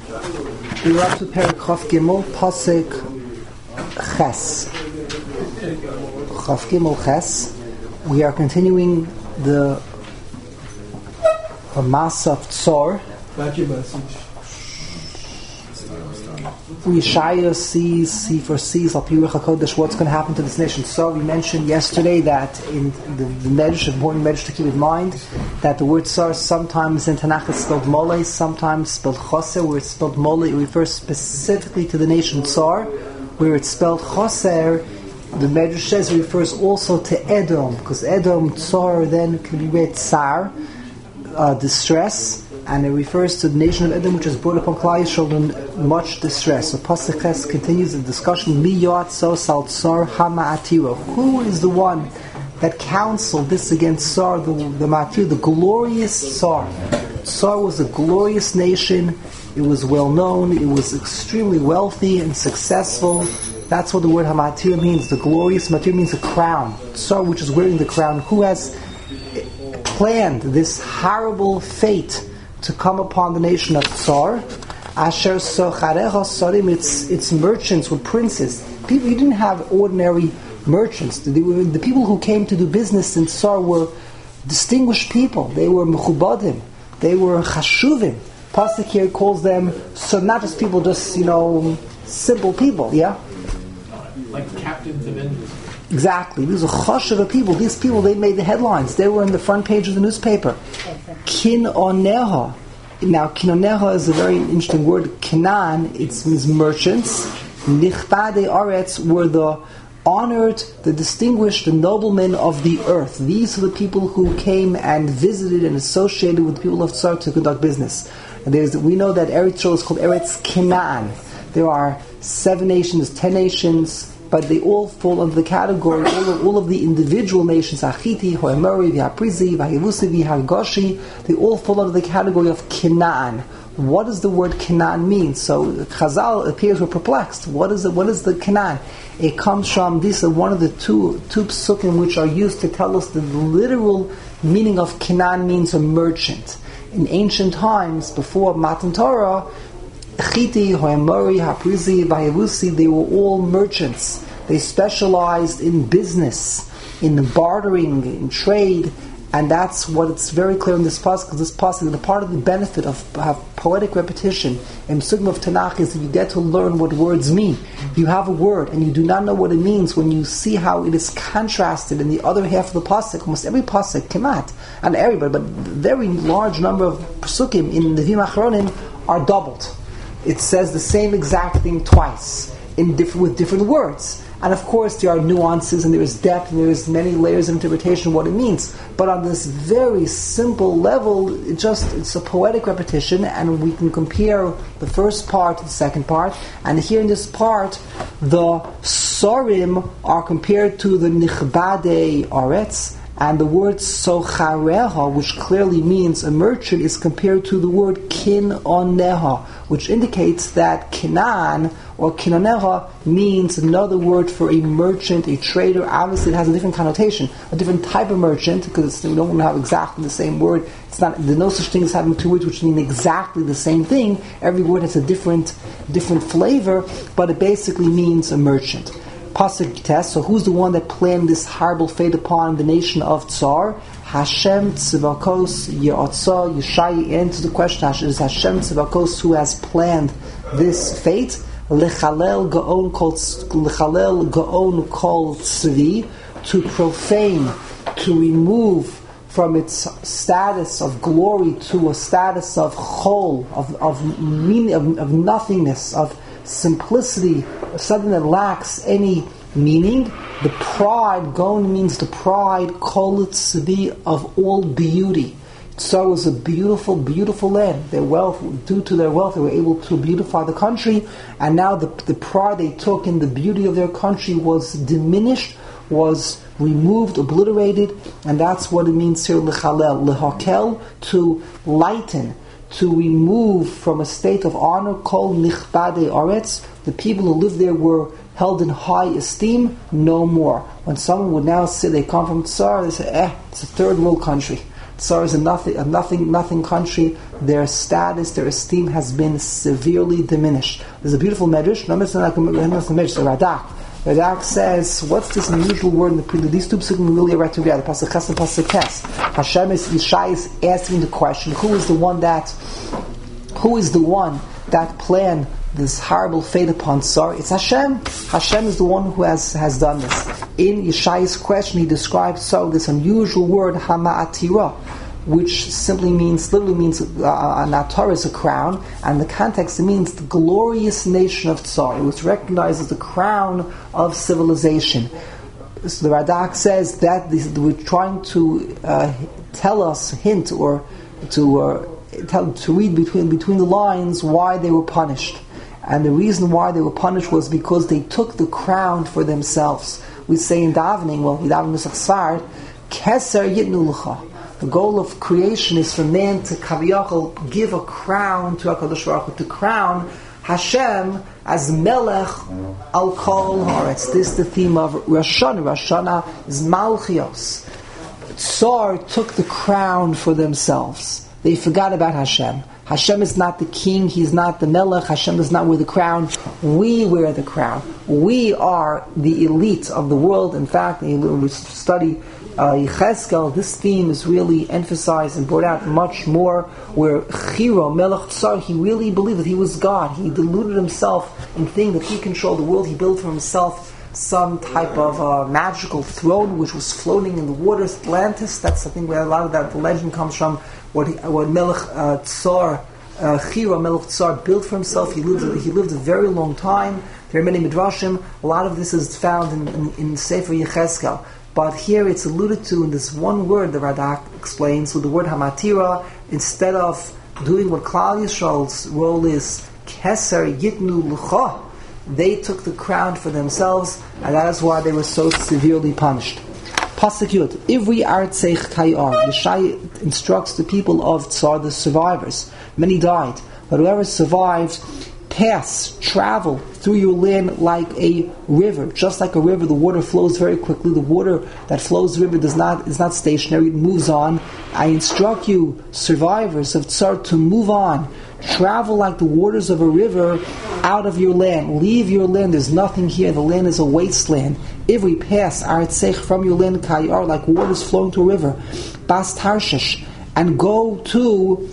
We're up to Perek Chaf Gimel, Pasuk Ches. Chaf Gimel Ches. We are continuing the Masa of Tzor. Yeshaya foresees Al Pi Ruach HaKodesh what's going to happen to this nation. So we mentioned yesterday that in the Medrash, important Medrash to keep in mind, that the word Tsar sometimes in Tanakh is spelled Mole, sometimes spelled Choser. Where it's spelled Mole, it refers specifically to the nation Tsar. Where it's spelled Choser, the Medrash says it refers also to Edom, because Edom, Tsar, then can be read Tsar, distress. And it refers to the nation of Edom, which has brought upon Klal Yisrael in much distress. So Pasuk Ches continues the discussion. Mi yoatzo sal tsar hama'atiro. Who is the one that counseled this against Tsar, the Ma'atir, the glorious Tsar? Tsar was a glorious nation. It was well known. It was extremely wealthy and successful. That's what the word Hamatir means. The glorious Matir means a crown. Tsar, which is wearing the crown. Who has planned this horrible fate to come upon the nation of Tsar? Asher socharecha sarim, its merchants were princes. You didn't have ordinary merchants. The people who came to do business in Tsar were distinguished people. They were mechubadim. They were chashuvim. Pasuk here calls them, so not just people, just, simple people, yeah? Like captains of industry. Exactly. These are chashuva people. These people, they made the headlines. They were on the front page of the newspaper. Kinoneha. Now, kinoneha is a very interesting word. Kinan, it means merchants. Nichbadei aretz were the honored, the distinguished, the noblemen of the earth. These are the people who came and visited and associated with the people of Tsar to conduct business. And we know that Eretz Yisrael is called Eretz Canaan. There are 7 nations, 10 nations, but they all fall under the category, all of the individual nations, Achiti, Hoemori, V'Haprizi, V'Hayevusi, V'Hargoshi, they all fall under the category of Canaan. What does the word Canaan mean? So Chazal appears we're perplexed. What is the Canaan? It comes from, these are one of the two psukim which are used to tell us the literal meaning of Canaan means a merchant. In ancient times, before Matan Torah, Chiti, Hoemori, Haprizi, Vayevusi, they were all merchants. They specialized in business, in bartering, in trade, and that's what it's very clear in this pasuk. Because this pasuk, the part of the benefit of poetic repetition in Sugma of Tanakh is that you get to learn what words mean. You have a word and you do not know what it means when you see how it is contrasted in the other half of the pasuk. Almost every pasuk, kemat, and everybody, but a very large number of pasukim in the Nevi'im Achronim are doubled. It says the same exact thing twice with different words. And of course there are nuances and there is depth and there is many layers of interpretation of what it means. But on this very simple level, it's a poetic repetition, and we can compare the first part to the second part. And here in this part, the Sorim are compared to the Nichbadei Aretz, and the word Sochareha, which clearly means a merchant, is compared to the word Kinoneha, which indicates that Kinan or Kinoneha means another word for a merchant, a trader. Obviously it has a different connotation, a different type of merchant, because we don't have exactly the same word. There's no such thing as having 2 words which mean exactly the same thing. Every word has a different flavor, but it basically means a merchant. Pasuk Tes, so who's the one that planned this horrible fate upon the nation of Tsar? Hashem Tzivakos Ye'otza. Yeshaya answers the question, it is Hashem Tzivakos who has planned this fate. Lechalel Gaon Kol Tzvi, to profane, to remove from its status of glory to a status of chol, of meaning, of nothingness, of simplicity, something that lacks any meaning. The pride, Gon means the pride, Kol Tzvi, of all beauty. So it was a beautiful, beautiful land. Their wealth, due to their wealth, they were able to beautify the country, and now the pride they took in the beauty of their country was diminished, was removed, obliterated, and that's what it means here, lechalel, lehakel, to lighten, to remove from a state of honor, kol nichbadei aretz, the people who lived there were held in high esteem, no more. When someone would now say they come from Tsar, they say, it's a third world country. Tsar is a nothing country. Their status, their esteem has been severely diminished. There's a beautiful medrash. Radak says, what's this unusual word in the prelude? These two psukim really are right together. Pasuk Ches and Pasuk Ches. Hashem is Yishai is asking the question: Who is the one that planned this horrible fate upon Tsar? It's Hashem. Hashem is the one who has done this. In Yeshai's question, he describes Tsar this unusual word Hama'atira, which literally means an atar is a crown, and the context it means the glorious nation of Tsar. It was recognized as the crown of civilization. So the Radak says that we're trying to tell us, hint, or to read between the lines why they were punished. And the reason why they were punished was because they took the crown for themselves. We say in davening, Keser Yitnu L'cha. The goal of creation is for man to kaviyachol give a crown to HaKadosh Baruch Hu, to crown Hashem as Melech al Kol Haaretz. This is the theme of Rosh Hashanah. Rosh Hashanah is Malchios. Tsar took the crown for themselves. They forgot about Hashem. Hashem is not the king, He's not the Melech, Hashem does not wear the crown. We wear the crown. We are the elite of the world. In fact, we study Yechezkel, this theme is really emphasized and brought out much more, where Chiro, Melech Tsar, he really believed that he was God. He deluded himself in thinking that he controlled the world. He built for himself some type of magical throne which was floating in the waters, Atlantis. That's, I think, where a lot of that the legend comes from. What Melech Tsar, Chiro, Melech Tsar built for himself. He lived a very long time. There are many midrashim. A lot of this is found in Sefer Yechezkel. But here it's alluded to in this one word the Radak explains with the word Hamatira. Instead of doing what Klal Yisrael's role is, Keser Yitnu L'cha, they took the crown for themselves, and that is why they were so severely punished. Pasuk Yud, Ivri Artseich Kayar. Yeshai instructs the people of Tsar, the survivors. Many died, but whoever survived, travel through your land like a river. Just like a river, the water flows very quickly. The water that flows the river is not stationary, it moves on. I instruct you, survivors of Tsar, to move on. Travel like the waters of a river out of your land. Leave your land, there's nothing here. The land is a wasteland. Every pass, Artsech, from your land, Kayar, like waters flowing to a river. Bas Tarshish, and go to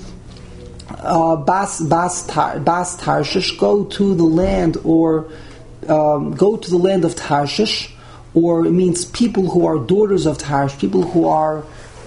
Bas Tarshish, go to the land, or go to the land of Tarshish, or it means people who are daughters of Tarshish, people who are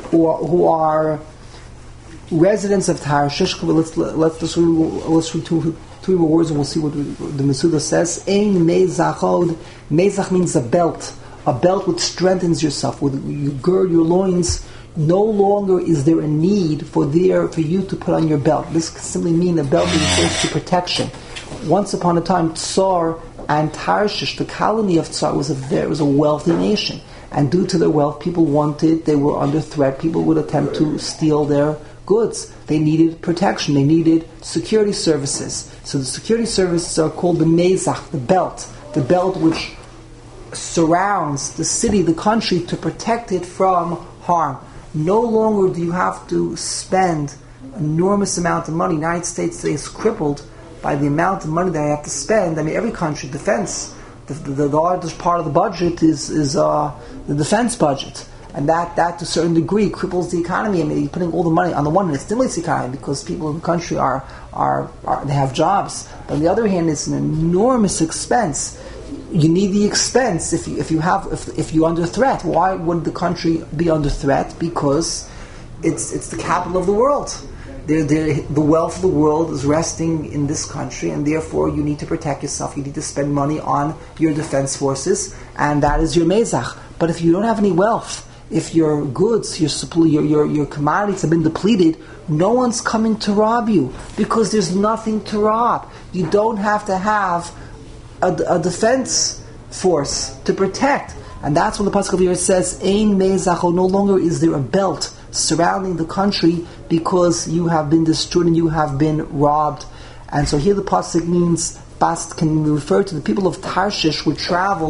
residents of Tarshish. Let's read two more words and we'll see what the Mesuda says. Ein mezachod. Mezach means a belt which strengthens yourself. When you gird your loins, no longer is there a need for you to put on your belt. This can simply mean a belt that refers to protection. Once upon a time, Tsar and Tarshish, the colony of Tsar, was a wealthy nation, and due to their wealth, they were under threat. People would attempt to steal their goods. They needed protection. They needed security services. So the security services are called the mezach, the belt which surrounds the city, the country, to protect it from harm. No longer do you have to spend enormous amount of money. The United States today is crippled by the amount of money that I have to spend. I mean, every country, defense, the largest part of the budget is the defense budget. And that to a certain degree cripples the economy. I mean, you're putting all the money on the one hand, it stimulates the economy because people in the country they have jobs. But on the other hand, it's an enormous expense. You need the expense if you're under threat. Why would the country be under threat? Because it's the capital of the world. The wealth of the world is resting in this country, and therefore you need to protect yourself. You need to spend money on your defense forces, and that is your mezach. But if you don't have any wealth, if your goods, your commodities have been depleted, no one's coming to rob you because there's nothing to rob. You don't have to have a defense force to protect. And that's when the Pasuk of here says, Ein mezacho, no longer is there a belt surrounding the country because you have been destroyed and you have been robbed. And so here the Pasuk means, Bast can refer to the people of Tarshish would travel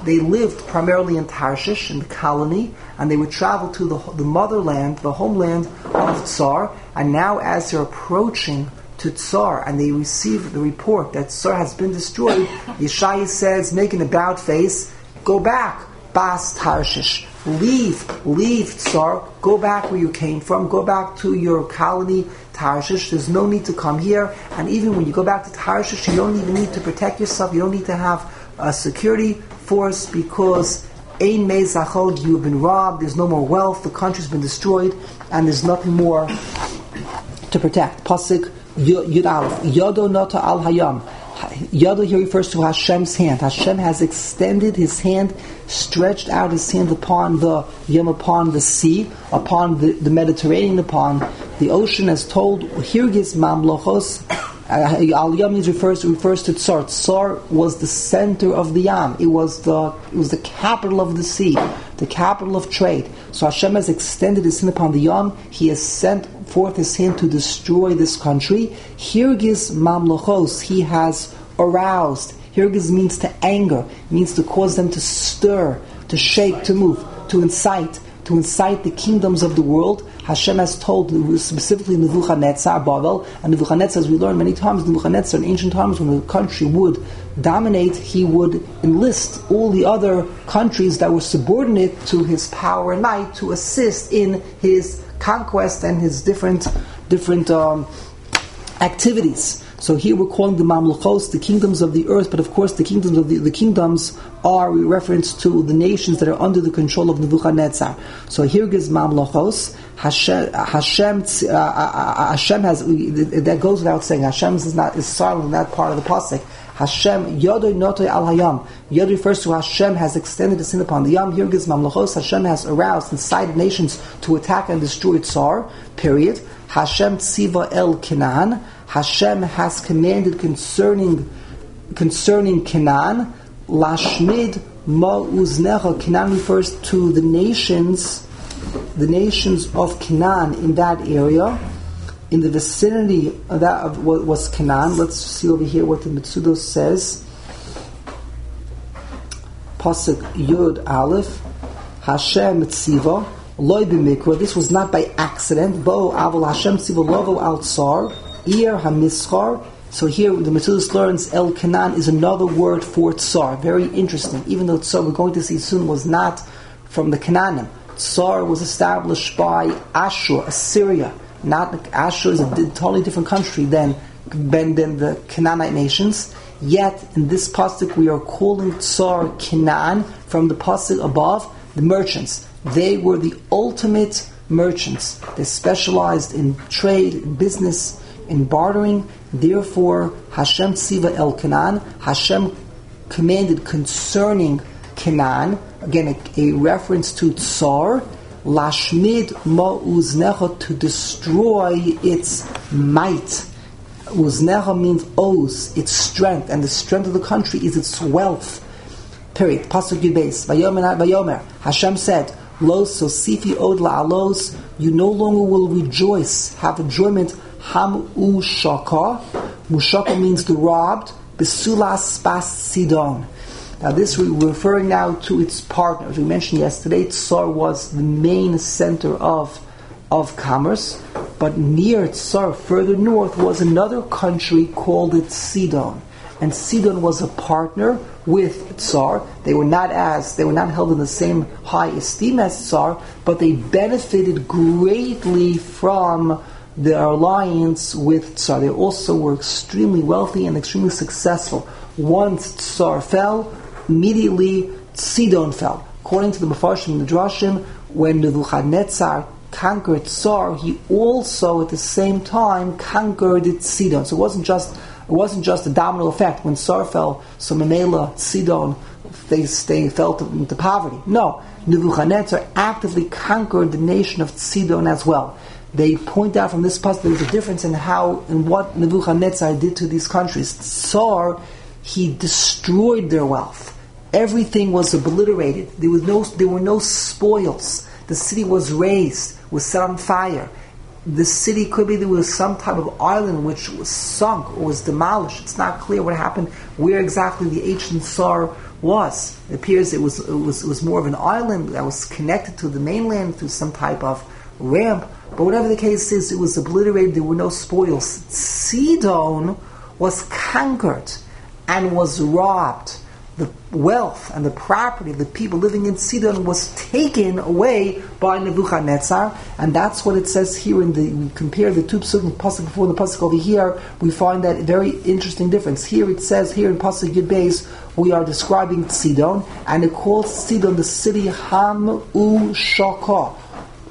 they lived primarily in Tarshish, in the colony, and they would travel to the motherland, the homeland of Tsar. And now, as they're approaching to Tsar, and they receive the report that Tsar has been destroyed, Yeshaya says, making an about face, go back, Bas Tarshish. Leave Tsar, go back where you came from, go back to your colony, Tarshish. There's no need to come here. And even when you go back to Tarshish, you don't even need to protect yourself. You don't need to have a security force, because Ein Mei Zachod, you've been robbed, there's no more wealth, the country's been destroyed, and there's nothing more to protect. Pasuk Yud Aleph, Yodo Nota Al Hayam. Yodo here refers to Hashem's hand. Hashem has extended His hand, stretched out His hand upon the Yom, upon the sea, upon the Mediterranean, upon the ocean, as told, Hirgis Mamlochos. Al Yam refers to Tsar. Tsar was the center of the Yam. It was the capital of the sea, the capital of trade. So Hashem has extended His hand upon the Yam. He has sent forth His hand to destroy this country. Hirgis Mamlochos. He has aroused. Hirgis means to anger. It means to cause them to stir, to shake, to move, to incite the kingdoms of the world. Hashem has told specifically Nebuchadnezzar, Babel, and Nebuchadnezzar, as we learned many times, Nebuchadnezzar in ancient times, when the country would dominate, he would enlist all the other countries that were subordinate to his power and might to assist in his conquest and his different activities. So here we're calling the Mamluchos, the kingdoms of the earth, but of course the kingdoms of the kingdoms are a reference to the nations that are under the control of Nebuchadnezzar. So here is Mamluchos. Hashem has, that goes without saying. Hashem is silent in that part of the pasuk. Hashem Yodoy Notoi Al Hayam. Yod refers to Hashem has extended His hand upon the Yam. Here is Mamluchos. Hashem has aroused and incited nations to attack and destroy Tsar. Period. Hashem Tziva El Canaan. Hashem has commanded concerning Canaan, Lashmid Ma'uznecha. Canaan refers to the nations of Canaan in that area, in the vicinity of that of what was Canaan. Let's see over here what the Mitzudos says. Pasuk Yud Aleph, Hashem Tziva Loi B'Mikra. This was not by accident. Bo Aval Hashem Tziva Lovo Al Tsar. Ir HaMischar. So here the Metzudos learns El Canaan is another word for Tsar. Very interesting. Even though Tsar, we're going to see soon, was not from the Canaanim. Tsar was established by Ashur, Assyria. Not Ashur is a totally different country than the Canaanite nations. Yet in this pasuk we are calling Tsar Canaan from the pasuk above, the merchants. They were the ultimate merchants. They specialized in trade, in business, in bartering. Therefore, Hashem Tziva El Canaan, Hashem commanded concerning Canaan, again a reference to Tsar, Lashmid Ma'uznecha, to destroy its might. Uznecha means oz, its strength, and the strength of the country is its wealth. Period. Pasuk Yudbeis. Vayomer. Hashem said, Lo sosifi od la'alos, you no longer will rejoice, have enjoyment. Ham u'shaka. Mushaka means the robbed. Besulas bas Sidon. Now this we're referring now to its partner. As we mentioned yesterday, Tsar was the main center of commerce. But near Tsar, further north, was another country called Sidon. And Sidon was a partner with Tsar. They were not held in the same high esteem as Tsar, but they benefited greatly from their alliance with Tsar. They also were extremely wealthy and extremely successful. Once Tsar fell, immediately Sidon fell. According to the Mefarshim and the Drashim, when Nebuchadnezzar conquered Tsar, he also at the same time conquered Sidon. So it wasn't just a domino effect. When Tsar fell, so Memela, Sidon, they fell into poverty. No, Nebuchadnezzar actively conquered the nation of Sidon as well. They point out from this passage there was a difference in what Nebuchadnezzar did to these countries. Tsar, he destroyed their wealth. Everything was obliterated. There were no spoils. The city was razed, was set on fire. The city could be there was some type of island which was sunk or was demolished. It's not clear what happened, where exactly the ancient Tsar was. It appears it was more of an island that was connected to the mainland through some type of ramp. But whatever the case is, it was obliterated. There were no spoils. Sidon was conquered and was robbed. The wealth and the property of the people living in Sidon was taken away by Nebuchadnezzar, and that's what it says here. We compare the two psukim, the pasuk before and the pasuk over here. We find that very interesting difference. Here it says, here in pasuk Yud Beis, we are describing Sidon, and it calls Sidon the city Ham-U-Shaka.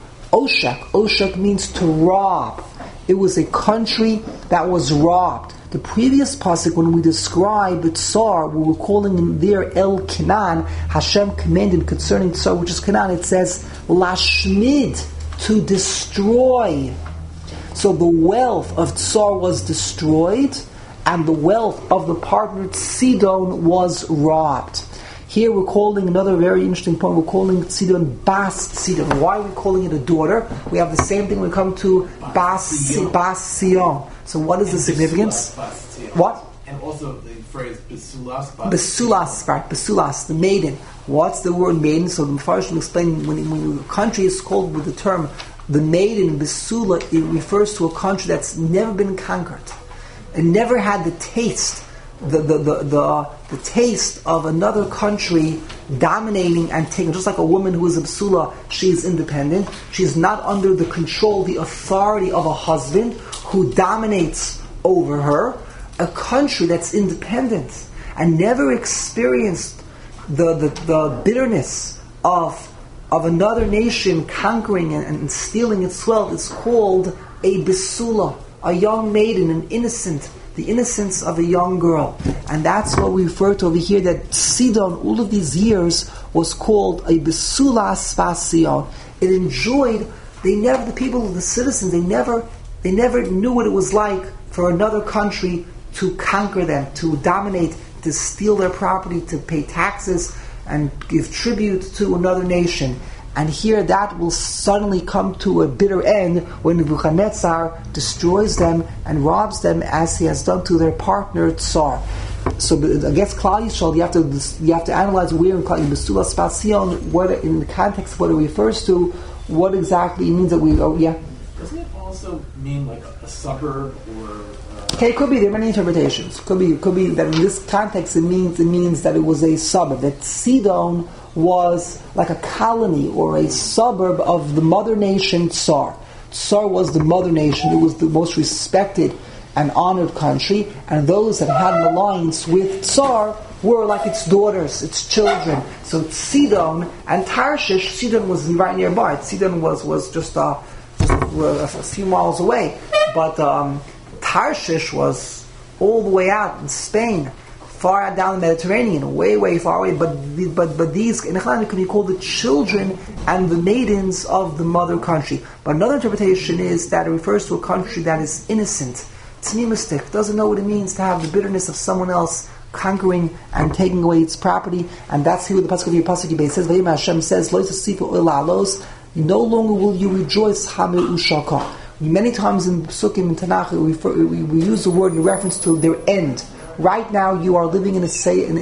Oshak means to rob. It was a country that was robbed. The previous pasuk, when we describe Tsar, we were calling him there El Canaan, Hashem commanded concerning Tsar, which is Canaan, it says Lashmid, to destroy. So the wealth of Tsar was destroyed, and the wealth of the partner Sidon was robbed. Here we're calling another very interesting point. We're calling Sidon Bas Sidon. Why are we calling it a daughter? We have the same thing when we come to Bas Sion. So what is the significance? What? And also the phrase Besulas. Besulas, the maiden. What's the word maiden? So the Mepharshim will explain when a country is called with the term the maiden, Besula, it refers to a country that's never been conquered. It never had the taste. The taste of another country dominating and taking, just like a woman who is a psula, she is independent. She is not under the control, the authority of a husband who dominates over her. A country that's independent and never experienced the bitterness of another nation conquering and stealing its wealth is called a besula, a young maiden, an innocent. The innocence of a young girl. And that's what we refer to over here, that Sidon, all of these years, was called a Besula Spasion. It enjoyed, the people, the citizens, they never knew what it was like for another country to conquer them, to dominate, to steal their property, to pay taxes, and give tribute to another nation. And here that will suddenly come to a bitter end when Nebuchadnezzar destroys them and robs them as he has done to their partner Tsar. So against Klal Yisrael, you have to analyze where in Besula Spasion, what in the context of what it refers to, what exactly it means that we. Oh yeah. Doesn't it also mean like a suburb or? Okay, it could be. There are many interpretations. Could be that in this context it means that it was a suburb. That Sidon was like a colony or a suburb of the mother nation Tsar. Tsar was the mother nation. It was the most respected and honored country, and those that had an alliance with Tsar were like its daughters, its children. So Sidon and Tarshish, Sidon was right nearby. Sidon was just a few miles away, but Tarshish was all the way out in Spain, far out down the Mediterranean, way far away. But these in Echlan can be called the children and the maidens of the mother country. But another interpretation is that it refers to a country that is innocent, tznimistic, doesn't know what it means to have the bitterness of someone else conquering and taking away its property. And that's here with the pasuk of Pasuk Yibay says, "Vayim Hashem says, Lo yisifu olalos, no longer will you rejoice hamir ushaka." Many times in Psukim and Tanakh, we use the word in reference to their end. Right now, you are living in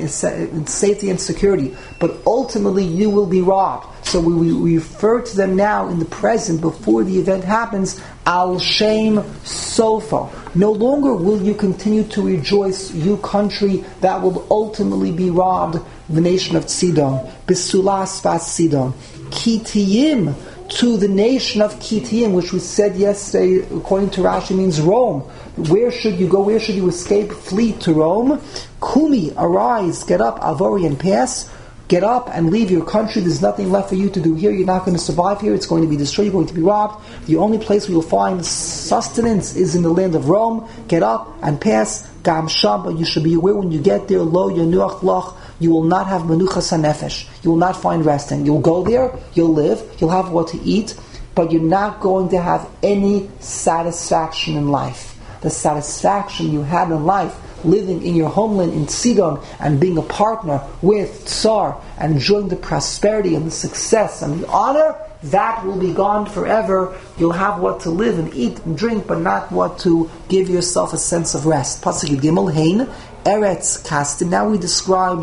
safety and security, but ultimately you will be robbed. So we refer to them now in the present, before the event happens, al shem sofa. No longer will you continue to rejoice, you country that will ultimately be robbed, the nation of Sidon. Bisulas vas Sidon. Kitiyim, to the nation of Kitiyim, which we said yesterday, according to Rashi, means Rome. Where should you go? Where should you escape? Flee to Rome. Kumi, arise, get up, Avori, and pass. Get up and leave your country. There's nothing left for you to do here. You're not going to survive here. It's going to be destroyed. You're going to be robbed. The only place we will find sustenance is in the land of Rome. Get up and pass. Gam Sham, you should be aware when you get there, Lo Yanuach Lach, you will not have menuchas hanefesh. You will not find resting. You'll go there, you'll live, you'll have what to eat, but you're not going to have any satisfaction in life. The satisfaction you had in life, living in your homeland in Sidon and being a partner with Tsar and enjoying the prosperity and the success and the honor, that will be gone forever. You'll have what to live and eat and drink, but not what to give yourself a sense of rest. Pasuk Gimel Hein, Eretz Kasdim. Now we describe.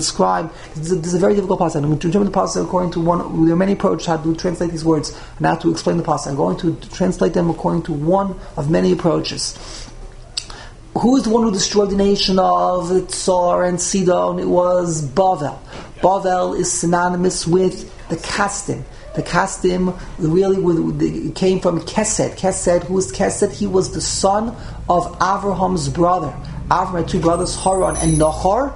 This is a very difficult passage. I'm going to determine the passage according to one. There are many approaches how to translate these words and how to explain the passage. I'm going to translate them according to one of many approaches. Who is the one who destroyed the nation of Tsar and Sidon? It was Bavel. Bavel is synonymous with the Kasdim. The Kasdim really came from Kesed. Kesed, who is Kesed? He was the son of Avraham's brother. Avram had two brothers, Haran and Nahor.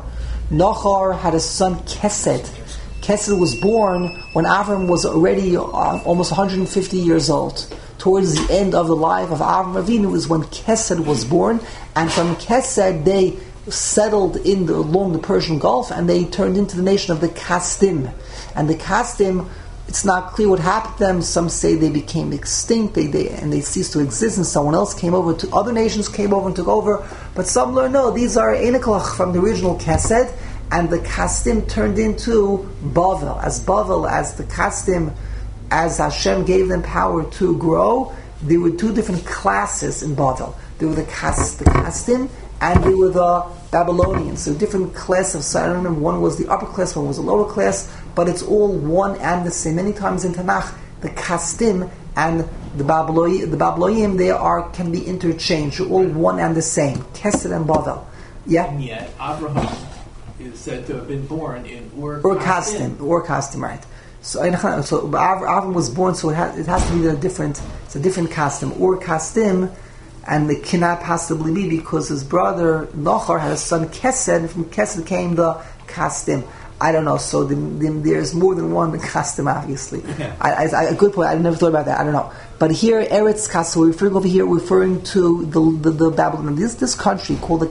Nahor had a son, Kesed. Kesed was born when Avram was already almost 150 years old. Towards the end of the life of Avram Avinu is when Kesed was born, and from Kesed they settled along the Persian Gulf, and they turned into the nation of the Kasdim. And the Kasdim, it's not clear what happened to them. Some say they became extinct, they ceased to exist, and someone else came over. Other nations came over and took over. But some learn, no, these are Einiklach from the original Kesed, and the Kasdim turned into Bavel. As the Kasdim, as Hashem gave them power to grow, there were two different classes in Bavel. There were the Kasdim, and they were the Babylonians. So different class of Sarim. One was the upper class, one was the lower class, but it's all one and the same. Many times in Tanakh, the Kasdim and the Babylonian, can be interchanged. They're all one and the same. Kesed and Bavel. Yeah? And yet, Abraham is said to have been born in Ur Kasdim. Ur Kasdim, right. So Avram was born, so it has to be it's a different Kasdim. Ur Kasdim, and it cannot possibly be because his brother Nahor had a son Kesed, and from Kesed came the Kasdim. I don't know, so there's more than one Kasdim, obviously. A good point, I never thought about that, I don't know. But here, Eretz Kasdim, we're referring to the Babylonians. This country called the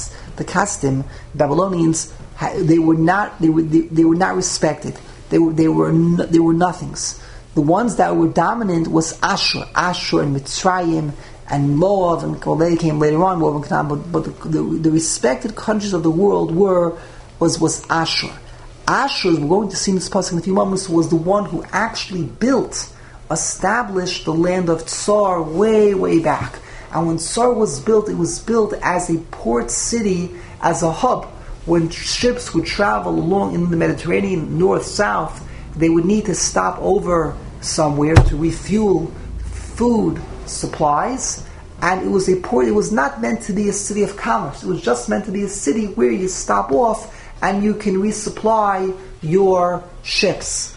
Kasdim, Babylonians, they were not respected. They were nothings. The ones that were dominant was Ashur and Mitzrayim and Moab, and they came later on, Moab and Canaan, but the respected countries of the world was Ashur. Ashur, we're going to see in this passage in a few moments, was the one who actually established the land of Tsar way, way back. And when Tsar was built, it was built as a port city, as a hub. When ships would travel along in the Mediterranean, north-south, they would need to stop over somewhere to refuel food supplies. And it was a port. It was not meant to be a city of commerce. It was just meant to be a city where you stop off and you can resupply your ships.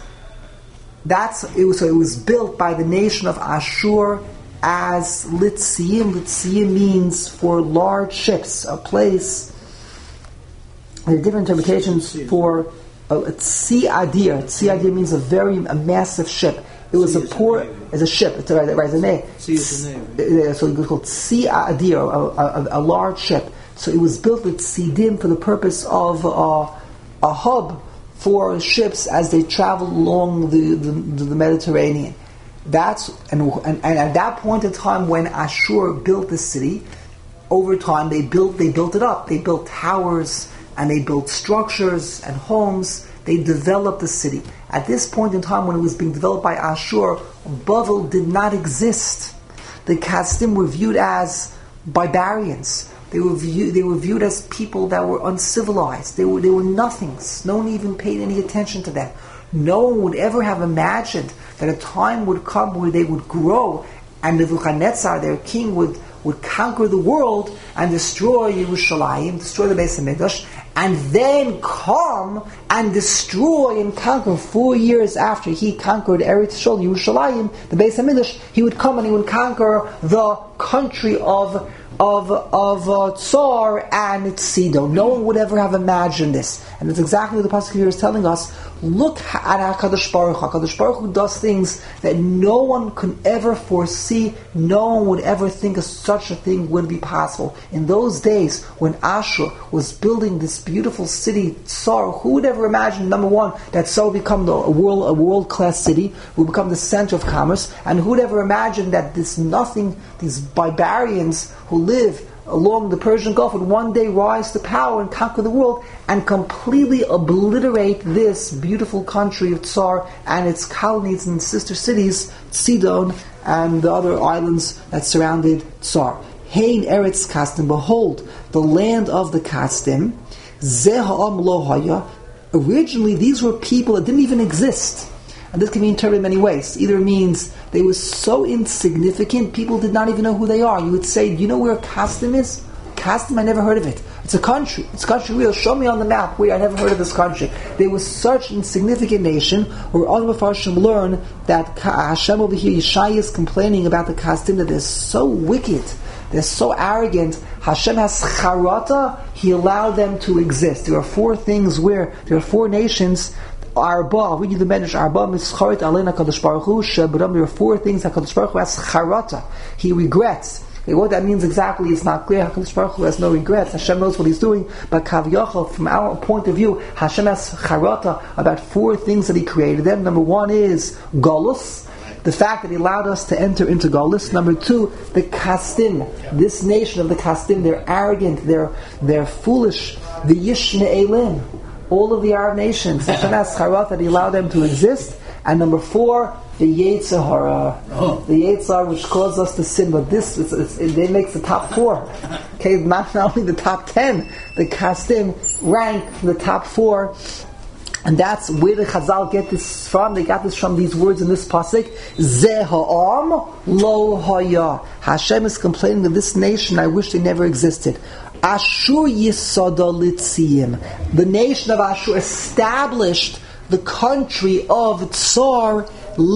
So it was built by the nation of Ashur as Litziyim. Litziyim means for large ships, a place. There are different interpretations for a Tzi Adir. Tzi Adir means a massive ship. It was a port as a ship. It's right. The name. So it was called Tzi Adir, a large ship. So it was built with Tzidim for the purpose of a hub for ships as they travel along the Mediterranean. And at that point in time, when Ashur built the city, over time they built it up. They built towers and they built structures and homes. They developed the city. At this point in time, when it was being developed by Ashur, Bavel did not exist. The Kasdim were viewed as barbarians. They were viewed as people that were uncivilized. They were nothings. No one even paid any attention to them. No one would ever have imagined that a time would come where they would grow and Nebuchadnezzar, their king, would conquer the world and destroy Yerushalayim, destroy the Beis HaMikdash, and then come and destroy and conquer 4 years after he conquered Eretz Yisrael, Yerushalayim, the Beis HaMikdash. He would come and he would conquer the country of Tsar and Sidon. No one would ever have imagined this. And that's exactly what the Pasuk here is telling us. Look at HaKadosh Baruch Hu. HaKadosh Baruch Hu does things that no one could ever foresee. No one would ever think of such a thing would be possible. In those days, when Ashur was building this beautiful city, Tsar, who would ever imagine, number one, that Tsar would become a world-class city, would become the center of commerce, and who would ever imagine that these barbarians who live along the Persian Gulf would one day rise to power and conquer the world and completely obliterate this beautiful country of Tsar and its colonies and sister cities, Sidon and the other islands that surrounded Tsar. Hein Eretz Kasdim, behold, the land of the Kasdim, Zeh ha'am lo haya. Originally, these were people that didn't even exist. And this can be interpreted in many ways. Either it means they were so insignificant, people did not even know who they are. You would say, do you know where Kasdim is? Kasdim, I never heard of it. It's a country. It's a country real. Show me on the map where I never heard of this country. They were such an insignificant nation, where all the Mepharshim learn that Hashem over here, Yeshai is complaining about the Kasdim, that they're so wicked, they're so arrogant. Hashem has charata, He allowed them to exist. There are four things where, there are four nations. Arba, we need the Medrash, Arba mischarit alein HaKadosh Baruch Hu, Shebram, there are four things HaKadosh Baruch Hu has charata. He regrets. Okay, what that means exactly is not clear. HaKadosh Baruch Hu has no regrets. Hashem knows what He's doing. But Kaviyachal, from our point of view, Hashem has charata about four things that He created them. Number one is Golus, the fact that He allowed us to enter into Golus. Number two, the Kasdim, this nation of the Kasdim, they're arrogant, they're foolish. The Yishme'elim, all of the Arab nations, Hashem has charata that He allowed them to exist. And number four, the Yetzer Hara, the Yetzer which caused us to sin. But this, it makes the top four. Okay, not only the top 10, the Kasdim rank the top four. And that's where the Chazal get this from. They got this from these words in this pasuk. Zeh ha'am lo haya. Hashem is complaining to this nation, I wish they never existed. Ashur yisada litziyim. The nation of Ashur established the country of Tsar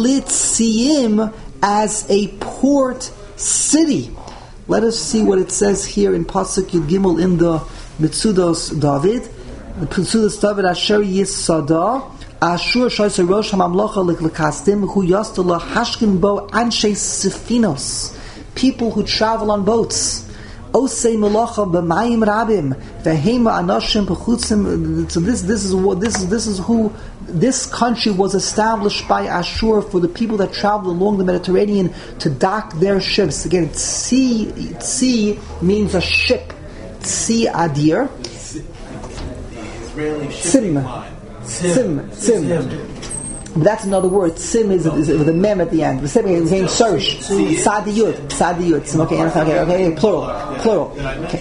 Litziyim as a port city. Let us see what it says here in Pasuk Yud Gimel in the Mitzudos David. The Mitzudos David Asher Yisada Ashur Shoyse Rosh HaMamlocha L'Kasdim Hu Yastala Hashkin Bo Anshe Sifinos, people who travel on boats. Osei Melacha b'mayim rabim v'heima anashim b'chutzim. So this is who this country was established by Ashur for the people that traveled along the Mediterranean to dock their ships. Again, tzi means a ship. Tzi adir. Israeli shipping line. Sim. But that's another word. Sim is with a mem at the end. The same is saying Surish. Sadiyut. Okay, plural. Okay.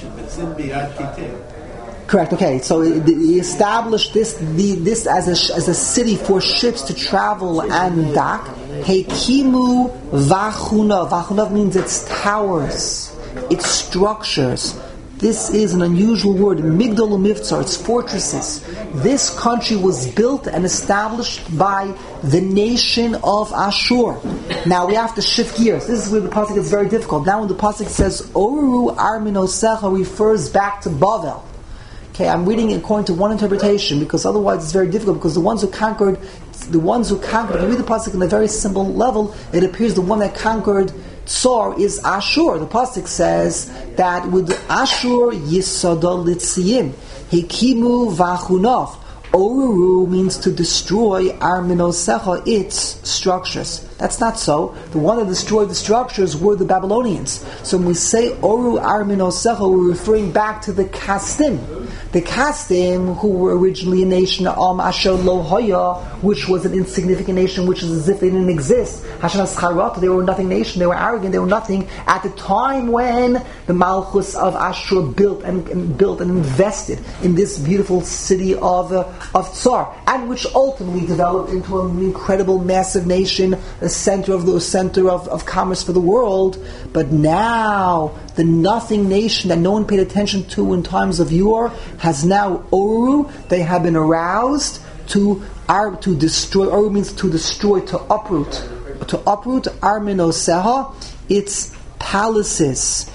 Correct. Okay, so he established this as a city for ships to travel and dock. Hekimu vachunav. Vachunav means it's towers, it's structures. This is an unusual word. Migdal u'mivtzar, it's fortresses. This country was built and established by the nation of Ashur. Now we have to shift gears. This is where the pasuk is very difficult. Now when the pasuk says Oru Arminosecha refers back to Bavel. Okay, I'm reading it according to one interpretation because otherwise it's very difficult, because the ones who conquered, if you read the pasuk in a very simple level, it appears the one that conquered Tsar is Ashur. The pasuk says that with Ashur Yisada Litziyim Hikimu Vachunav. Oruru means to destroy Arminosecha, its structures. That's not so. The one that destroyed the structures were the Babylonians. So when we say Oru Arminosecha, we're referring back to the Kasdim. The Kasdim, who were originally a nation of Asher Lo Hoya, which was an insignificant nation, which is as if they didn't exist. Hashem Charata, they were a nothing nation, they were arrogant, they were nothing. At the time when the Malchus of Ashur built and invested in this beautiful city of Tsar, and which ultimately developed into an incredible, massive nation, a center of commerce for the world. But now, the nothing nation that no one paid attention to in times of yore has now Oru. They have been aroused to destroy. Oru means to destroy, to uproot. To uproot Arminoseha, its palaces.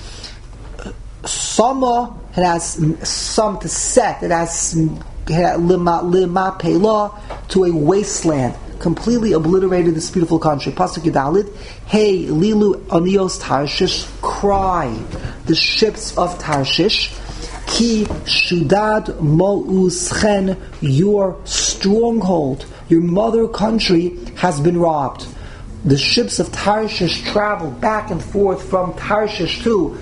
Sama, it has some to set. It has lima pela, to a wasteland. Completely obliterated this beautiful country. Pasuk Yudalid. Hey, lilu onios Tarshish, cry the ships of Tarshish. Ki shudad mo'uschen, your stronghold, your mother country has been robbed. The ships of Tarshish traveled back and forth from Tarshish to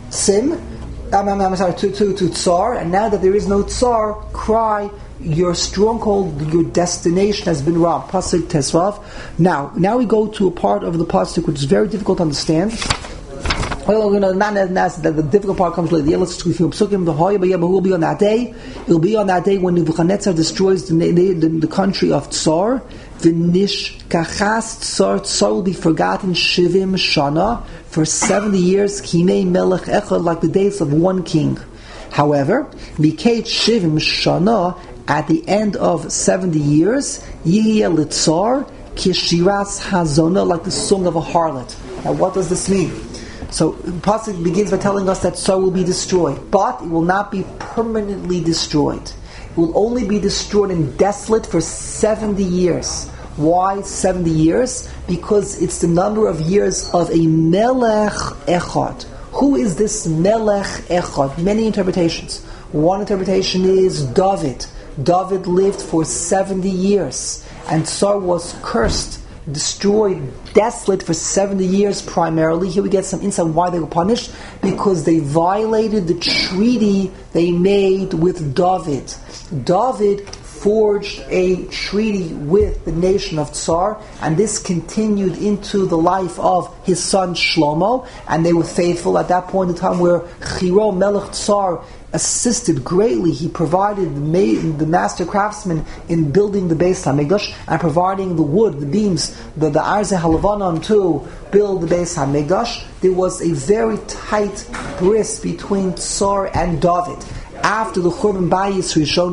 to Tsar, and now that there is no Tsar, cry, your stronghold, your destination has been robbed. Pasuk Tesvav. Now we go to a part of the pasuk which is very difficult to understand. Well, the difficult part comes later. Let's just go through Psukim. Who will be on that day? It will be on that day when Nebuchadnezzar destroys the country of Tsar. V'nish kachas Tsar. Tsar will be forgotten. Shivim shana for 70 years. Kinei melech echad, like the days of one king. However, Mikate Shivim shana, at the end of 70 years, Yihya Litzar Kishiras Hazona, like the song of a harlot. Now, what does this mean? So, the pasuk begins by telling us that Tsar will be destroyed, but it will not be permanently destroyed. It will only be destroyed and desolate for 70 years. Why 70 years? Because it's the number of years of a Melech Echad. Who is this Melech Echad? Many interpretations. One interpretation is David. David lived for 70 years, and Tsar was cursed, destroyed, desolate for 70 years primarily. Here we get some insight why they were punished, because they violated the treaty they made with David. David forged a treaty with the nation of Tsar, and this continued into the life of his son Shlomo, and they were faithful at that point in time where Chiro Melech Tsar assisted greatly. He provided the master craftsman in building the Beis HaMikdash and providing the wood, the beams, the Arze Halavanon to build the Beis HaMikdash. There was a very tight bris between Tsar and David. After the Churban Bayis Rishon,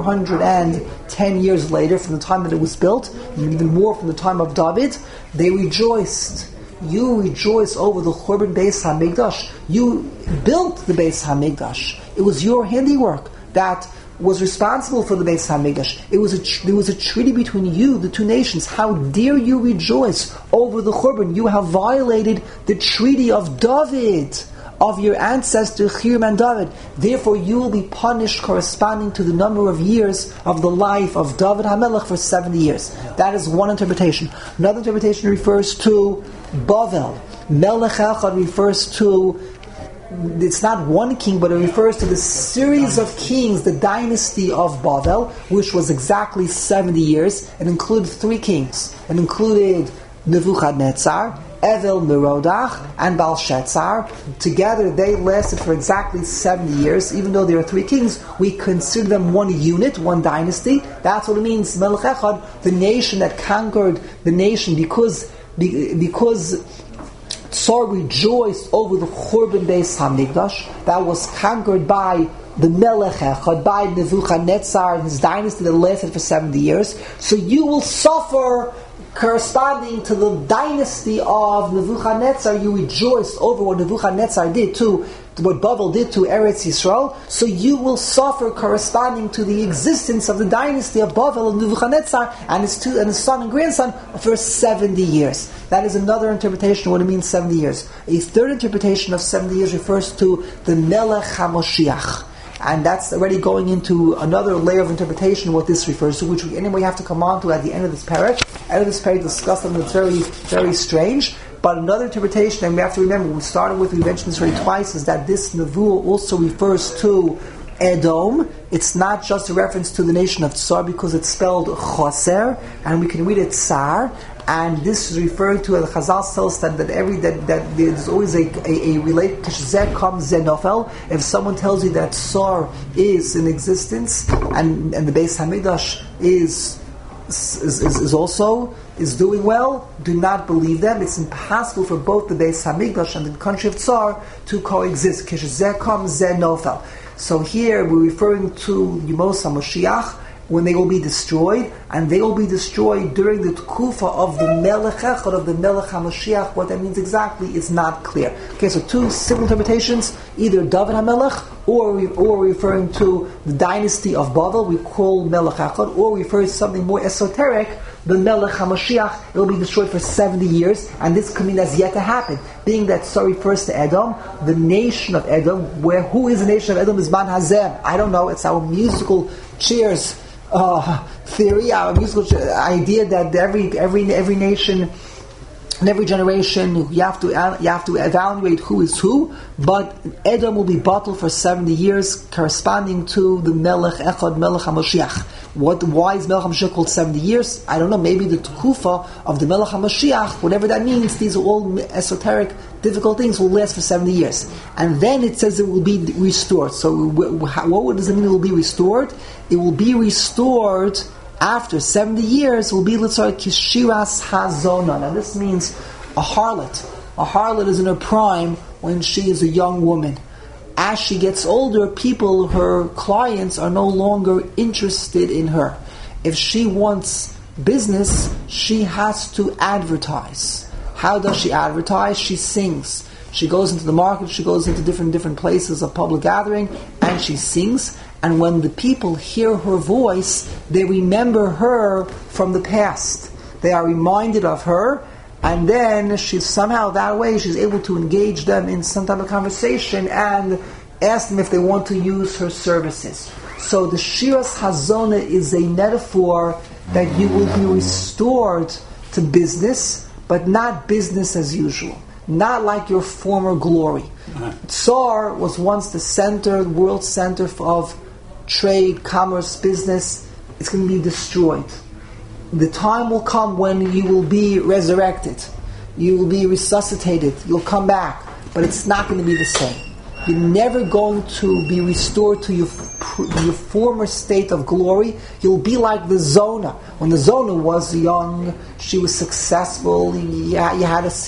410 years later from the time that it was built, even more from the time of David, they rejoiced. You rejoice over the Churban Beis HaMikdash. You built the Beis HaMikdash. It was your handiwork that was responsible for the Beis HaMikdash. There was a treaty between you, the two nations. How dare you rejoice over the Churban? You have violated the treaty of David, of your ancestor Hiram and David. Therefore you will be punished corresponding to the number of years of the life of David HaMelech for 70 years. That is one interpretation. Another interpretation refers to Bavel. Melech Echad refers to, it's not one king, but it refers to the series of kings, the dynasty of Bavel, which was exactly 70 years. It included 3 kings. It included Nebuchadnezzar, Evel Merodach, and Belshazzar. Together they lasted for exactly 70 years. Even though there are 3 kings, we consider them one unit, one dynasty. That's what it means, Melech Echad, the nation that conquered the nation, because Tsar rejoiced over the Churban Beis HaMikdash that was conquered by the Melech Echad, by Nebuchadnezzar and his dynasty that lasted for 70 years. So you will suffer corresponding to the dynasty of Nebuchadnezzar. You rejoiced over what Nebuchadnezzar did to what Bavel did to Eretz Yisrael. So you will suffer corresponding to the existence of the dynasty of Bavel and Nebuchadnezzar and his son and grandson for 70 years. That is another interpretation of what it means 70 years. A third interpretation of 70 years refers to the Melech HaMoshiach. And that's already going into another layer of interpretation what this refers to, which we anyway have to come on to at the end of this parak. End of this parak discussed something that's very, very strange. But another interpretation, and we have to remember, we started with, we mentioned this already twice, is that this Nevuah also refers to Edom. It's not just a reference to the nation of Tsar because it's spelled Choser, and we can read it Tsar. And this is referring to, the Chazal tells that there's always a relate. Zeh comes Zeh Nofel. If someone tells you that Tsar is in existence and the Beis Hamikdash is also doing well, do not believe them. It's impossible for both the Beis Hamikdash and the country of Tsar to coexist. Zeh comes Zeh Nofel. So here we're referring to Yemos HaMoshiach, when they will be destroyed, and they will be destroyed during the Tkufa of the Melech Echad, of the Melech HaMashiach. What that means exactly is not clear. Okay, so 2 simple interpretations, either David HaMelech, or referring to the dynasty of Bavel, we call Melech Echad, or refer to something more esoteric, the Melech HaMashiach. It will be destroyed for 70 years, and this could mean that's yet to happen. Being that Tsar refers to Edom, the nation of Edom, who is the nation of Edom is Man Hazem. I don't know, it's our musical chairs theory, our musical idea that every nation In every generation, you have to evaluate who is who, but Edom will be bottled for 70 years, corresponding to the Melech Echad, Melech HaMashiach. Why is Melech HaMashiach called 70 years? I don't know, maybe the Tukufa of the Melech HaMashiach, whatever that means, these are all esoteric, difficult things, will last for 70 years. And then it says it will be restored. So what does it mean it will be restored? It will be restored after 70 years. Will be Litzar Kishiras Hazona. Now this means a harlot. A harlot is in her prime when she is a young woman. As she gets older, her clients are no longer interested in her. If she wants business, she has to advertise. How does she advertise? She sings. She goes into the market, she goes into different places of public gathering, and she sings. And when the people hear her voice, they remember her from the past. They are reminded of her, and then she's somehow that way she's able to engage them in some type of conversation and ask them if they want to use her services. So the Shiras Hazona is a metaphor that you will be restored to business, but not business as usual. Not like your former glory. Tsar was once the world center of trade, commerce, business. It's going to be destroyed. The time will come when you will be resurrected. You will be resuscitated. You'll come back. But it's not going to be the same. You're never going to be restored to your former state of glory. You'll be like the Zona. When the Zona was young, she was successful. She had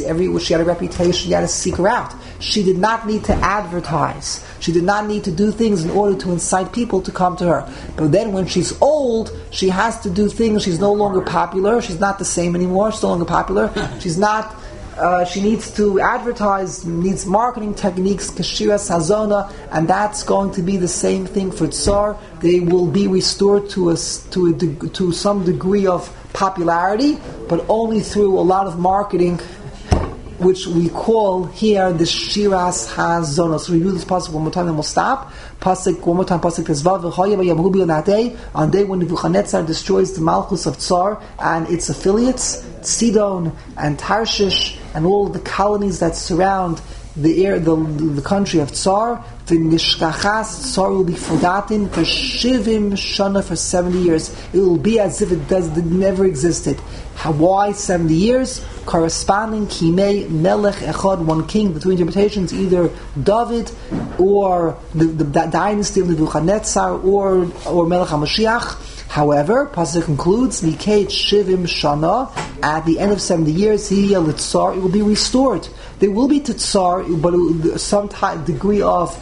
a reputation. You had to seek her out. She did not need to advertise. She did not need to do things in order to incite people to come to her. But then when she's old, she has to do things. She's no longer popular. She's not the same anymore. She's no longer popular. She's not... she needs to advertise, needs marketing techniques, Kashiras Hazona, and that's going to be the same thing for Tsar. They will be restored to some degree of popularity, but only through a lot of marketing, which we call here the Shiras Hazona. So we do this pasuk one more time and we'll stop. Pasuk one more time. Pasuk Tezvav v'Chaya v'Yamrubi on that day when Nebuchadnezzar destroys the Malchus of Tsar and its affiliates, Sidon and Tarshish and all of the colonies that surround the country of Tsar. The Nishkachas, Tsar will be forgotten for Shivim Shana, for 70 years. It will be as if it never existed. Why 70 years? Corresponding Kimei Melech Echad, one king, the two interpretations, either David or the dynasty of Nebuchadnezzar or Melech HaMashiach. However, Pasuk concludes, Nikeit Shivim Shana, at the end of 70 years, it will be restored. There will be to Tsar, but some degree of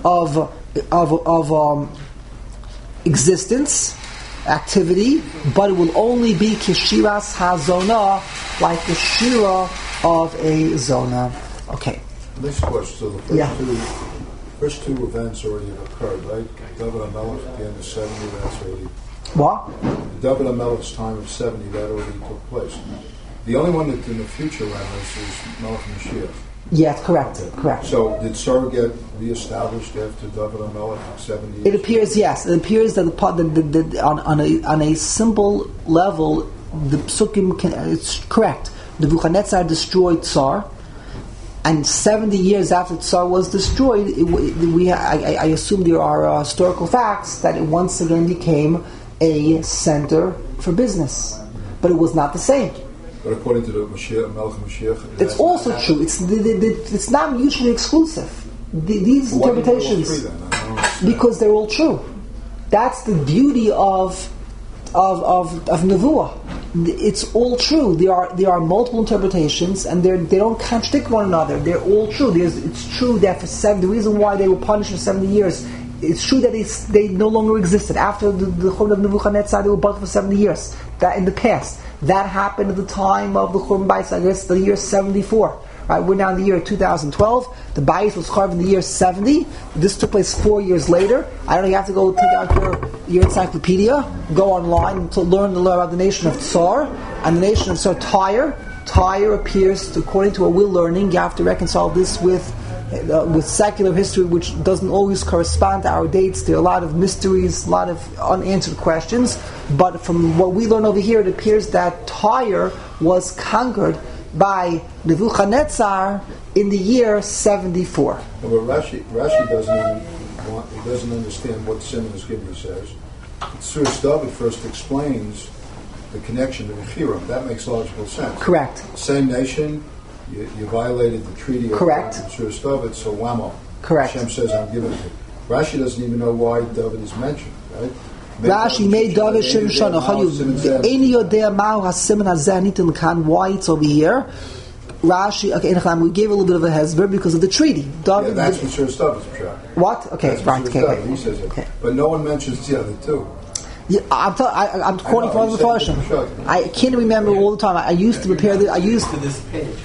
existence, activity, but it will only be Kishiras HaZona, like the Shira of a Zona. Okay. Next question. So the first two events already occurred, right? David HaMelech at the end of 70, that's already... What? David HaMelech's time of 70, that already took place. The only one that in the future ran this is Melech Mashiach. Yes, correct. Okay. Correct. So did Tsar get reestablished after David HaMelech 70 years? It appears, yes. It appears that on a simple level, the Psukim it's correct. Nebuchadnezzar destroyed Tsar, and 70 years after Tsar was destroyed, I assume there are historical facts that it once again became a center for business. But it was not the same. But according to the Melech Mashiach... It's also true. It's not mutually exclusive. These interpretations... Because they're all true. That's the beauty of Nevuah. It's all true. There are multiple interpretations, and they don't contradict one another. They're all true. It's true that the reason why they were punished for 70 years, it's true that they no longer existed. After the Churban of Nebuchadnezzar, they were punished for 70 years. That in the past. That happened at the time of the Churban Bayis, I guess the year 74. Right, we're now in the year 2012. The Bayis was carved in the year 70. This took place 4 years later. I don't know, you have to go take out your encyclopedia, go online to learn about the nation of Tsar. And the nation of Tsar, Tyre appears, according to what we're learning, you have to reconcile this with secular history, which doesn't always correspond to our dates. There are a lot of mysteries, a lot of unanswered questions. But from what we learn over here, it appears that Tyre was conquered by Nebuchadnezzar in the year 74. But Rashi doesn't understand what Simon is giving, he says. Tzuras David first explains the connection to Mechiram. That makes logical sense. Correct. Same nation, you violated the treaty of Tzuras David, so whammo. Correct. Hashem says, I'm giving it to you. Rashi doesn't even know why David is mentioned, right? Rashi made David Shim Shana. Any Yodea Mao Hasiman Hazanitin Khan, why it's over here. Rashi, okay, we gave a little bit of a hesber because of the treaty. David, that's what Tzuras David's pshat. What? Okay, that's right. Okay. He says it. Okay. But no one mentions the other two. Yeah, I'm quoting from the Farshim. I can't remember all the time. I used to prepare the. I used to this page.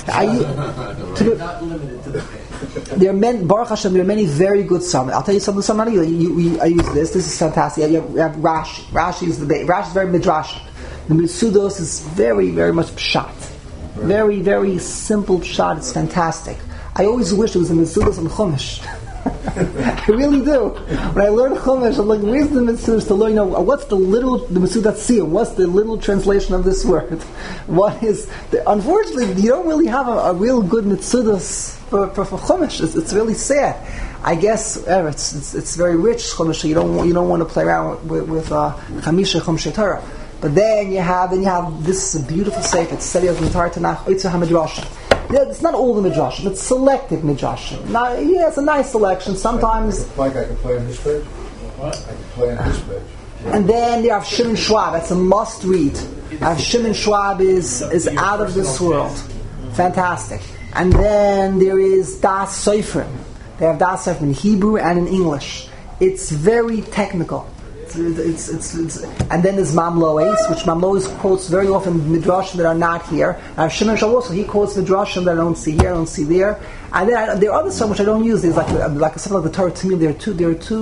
Not limited to this page. There are many, Baruch Hashem, there are many very good summary. I'll tell you something. I use this. This is fantastic. You have Rashi. Rashi is very midrash. The Mitzudos is very, very much pshat. Very, very simple pshat. It's fantastic. I always wish it was a Mitzudos and Chumash. I really do. When I learn Chumash, I'm like, where's the Mitzudos to learn? What's the Mitzudat Siyum? What's the little translation of this word? What is? Unfortunately, you don't really have a real good Mitzudos for Chumash. It's really sad. I guess it's very rich Chumash. So you don't want to play around with Chamisha Chumash Torah. But then you have this is a beautiful sefer. It's study of the entire Tanakh. Oitzah HaMidrashim. It's not all the midrashim; it's selective midrashim. It's a nice selection. Sometimes, Mike, I can play on his page. What? I can play on his page. And then you have Shimon Schwab. That's a must read. Shimon Schwab is out of this world, fantastic. And then there is Das Seifrim. They have Das Seifrim in Hebrew and in English. It's very technical. It's and then there's Mamloes, which Mamloes quotes very often midrashim that are not here. Shimon Shal also, he quotes midrashim that I don't see here, I don't see there. And then there are other some which I don't use. There's like something like the Torah Tamim. There are two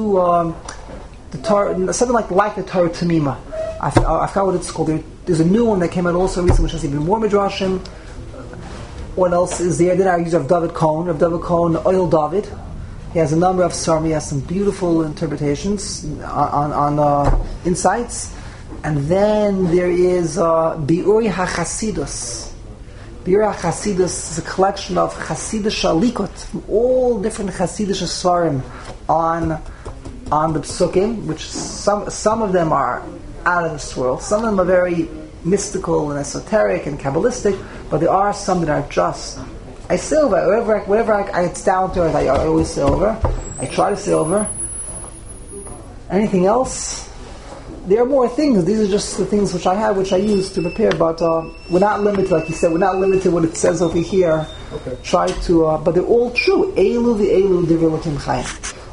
the Torah, something like the Torah Tamima. I forgot what it's called. There's a new one that came out also recently, which has even more midrashim. What else is there? Then I use of David Cohen, Oil David. He has a number of Sarmi, he has some beautiful interpretations on insights. And then there is Bi'uri HaChasidus. Bi'uri HaChasidus is a collection of Chasidish Alikot from all different Chasidish Svarim on the Psukim, which some of them are out of this world. Some of them are very mystical and esoteric and Kabbalistic, but there are some that are just... I say over, wherever it's down to it, I always say over. I try to say over. Anything else? There are more things. These are just the things which I have, which I use to prepare, but we're not limited, like you said, we're not limited what it says over here. Okay. Try to, but they're all true. Elu v'elu divrei Elokim chayim.